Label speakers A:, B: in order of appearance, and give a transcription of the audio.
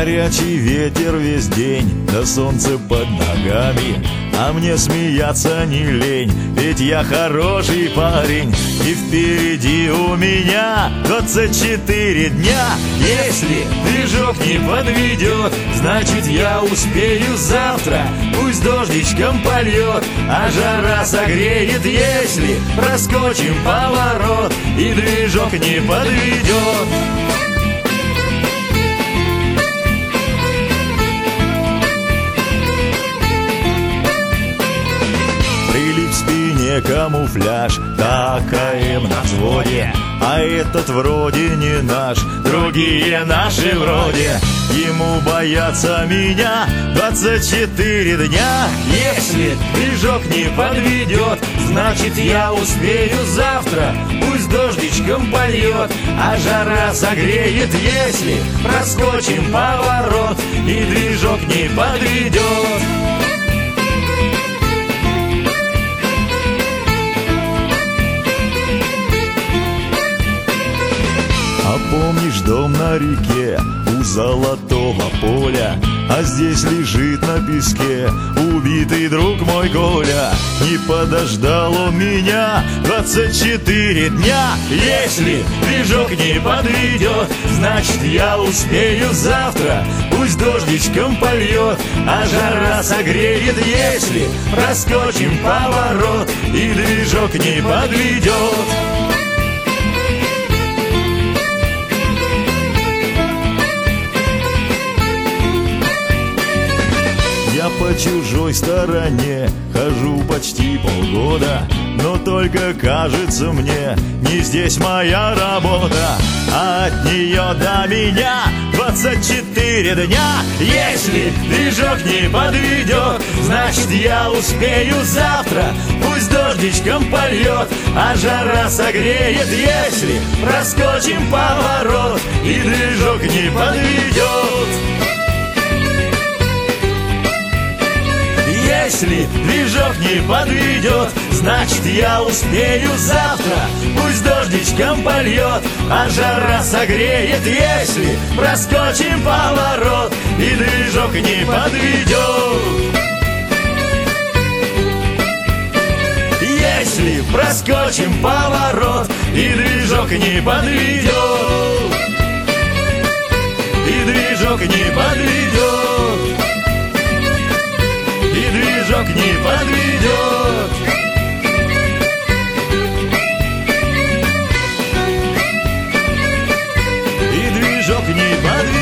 A: Горячий ветер весь день, да солнце под ногами, а мне смеяться не лень, ведь я хороший парень. И впереди у меня 24 дня. Если движок не подведет, значит я успею завтра. Пусть дождичком польет, а жара согреет, если проскочим поворот и движок не подведет. Прилип в спине камуфляж, такаем на взводе, а этот вроде не наш, другие наши вроде. Ему боятся меня 24 дня. Если движок не подведет, значит я успею завтра. Пусть дождичком польет, а жара согреет, если проскочим поворот и движок не подведет. А помнишь дом на реке у золотого поля? А здесь лежит на песке убитый друг мой Коля. Не подождал он меня 24 дня. Если движок не подведет, значит я успею завтра. Пусть дождичком польет, а жара согреет, если проскочим поворот и движок не подведет. Я по чужой стороне хожу почти полгода, но только кажется мне, не здесь моя работа, а от нее до меня 24 дня. Если движок не подведет, значит я успею завтра. Пусть дождичком польет, а жара согреет, если проскочим поворот и движок не подведет. Если движок не подведет, значит я успею завтра. Пусть дождичком польет, а жара согреет, если проскочим поворот и движок не подведет. Если проскочим поворот и движок не подведет, и движок не подведет, и движок не подведет. И движок не подведет.